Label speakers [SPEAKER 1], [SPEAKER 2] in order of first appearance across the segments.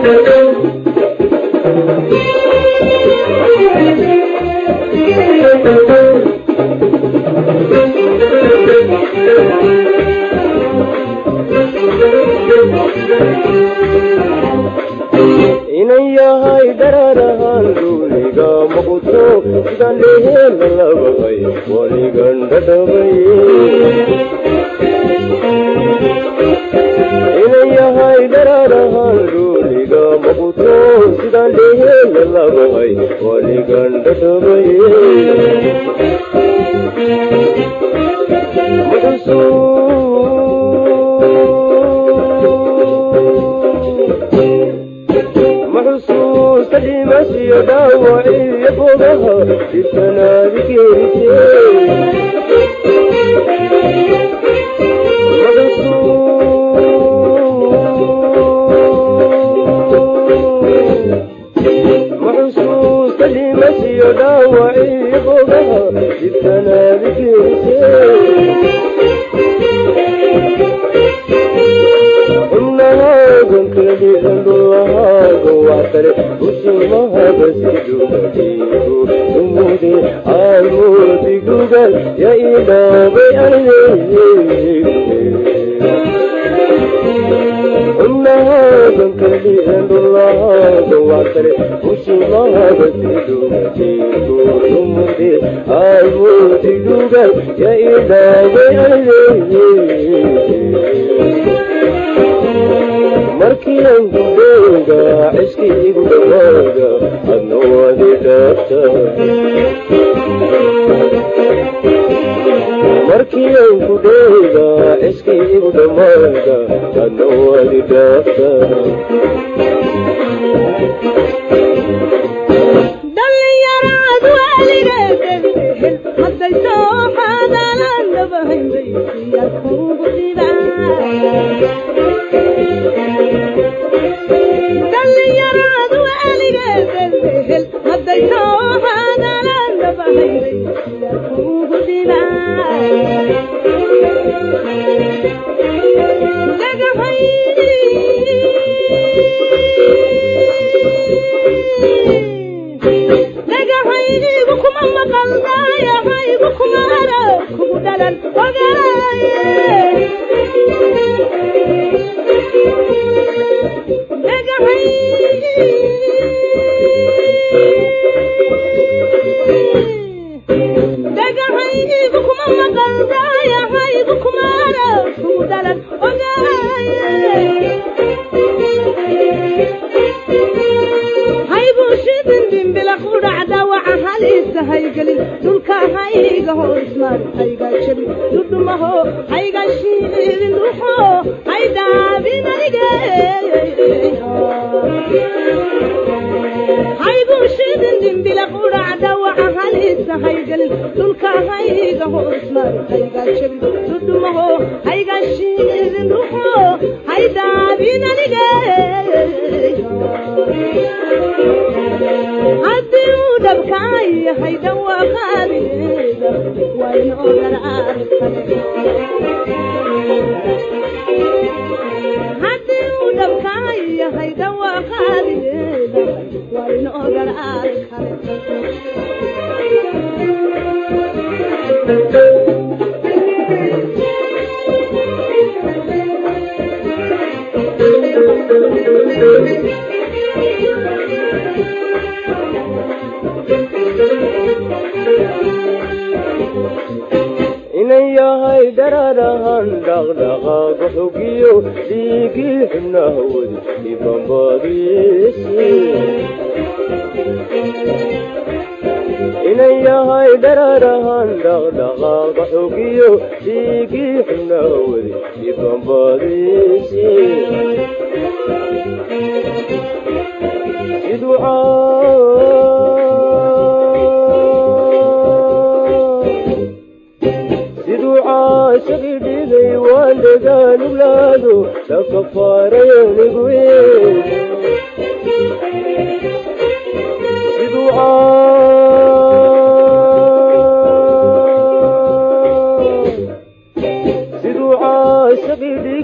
[SPEAKER 1] siduu caashaqi dhigay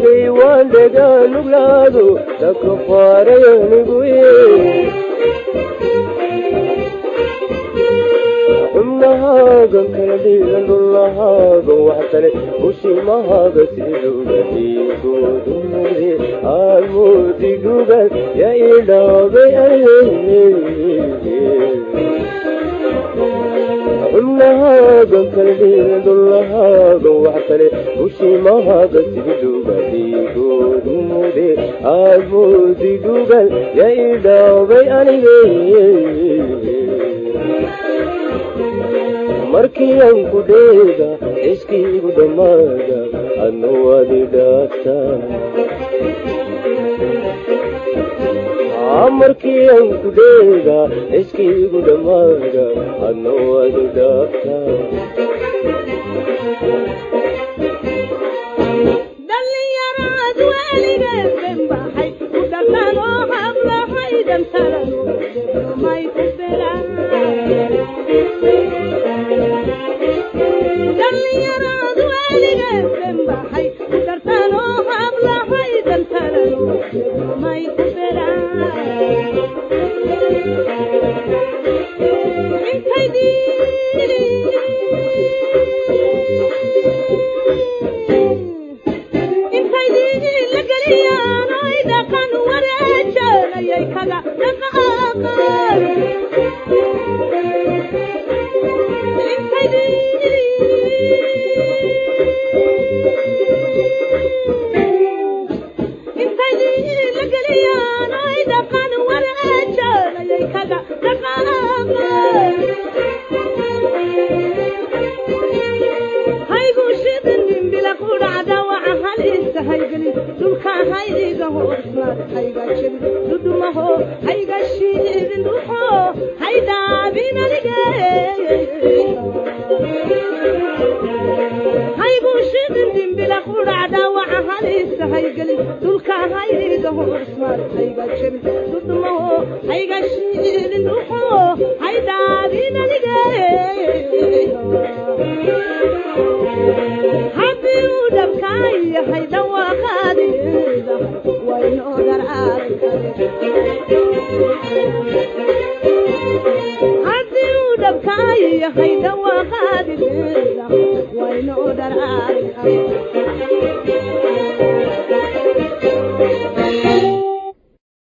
[SPEAKER 1] وندقى نبلادو تكفاري نقوي أمها قنكر ليلن الله وحتلي وشيمها قسيدو قديكو دمري الموتي قبل يا إلهي أمها قنكر ليلن الله وحتلي وشيمها قسيدو قديكو دمري الموتي قبل يا إلهي markii aan ku dheega iskiigu dhammaada adna waad idhaaftaa markii aan ku dheega iskiigu dhammaada adna waad idhaaftaa
[SPEAKER 2] dhalinyaradu weligeed banbaxay ku dhartaan oo hablahay dantaran may ku belaan dhalinyaradu weligeed banbaxay ku dhartaan oo hablahay dantaran may ku belaan intay diili
[SPEAKER 3] هيدا وقادر وين أقدر أعرف